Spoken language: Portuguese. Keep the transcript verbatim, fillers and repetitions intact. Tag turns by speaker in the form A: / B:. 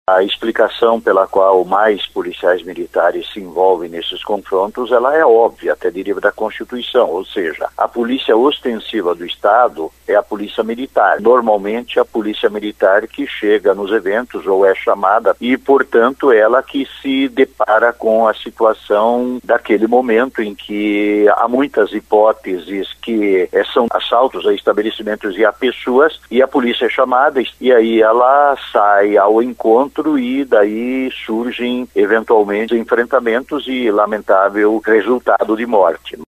A: A explicação pela qual mais policiais militares se envolvem nesses confrontos, ela é óbvia, até deriva da Constituição, ou seja, a polícia ostensiva do Estado é a polícia militar. Normalmente a polícia militar que chega nos eventos ou é chamada e, portanto, ela que se depara com a situação daquele momento em que há muitas hipóteses que é, são assaltos a estabelecimentos e a pessoas, e a polícia é chamada e aí ela sai ao encontro e daí surgem eventualmente enfrentamentos e lamentável resultado de morte.